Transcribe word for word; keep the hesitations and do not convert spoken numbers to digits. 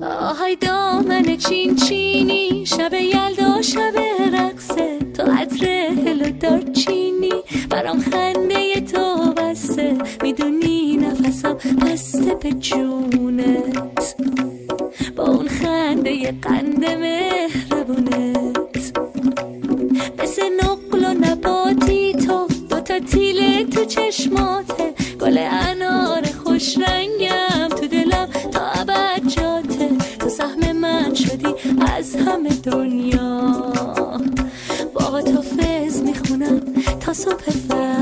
آهای دامن چین چینی، شب یلدا شب رقصه، تو عطر هلو دارچینی، برام خنده تو بسته، میدونی نفسم بسته به جونت، با اون خنده قند مهربونت، مثل نقل و نباتی تو، دوتا تیله تو چشماته، گل انار خوش رنگم تو دلم تا ابد جاته، تو سهم من شدی از همه دنیا، با تو فز میخونم تا صبح فردا.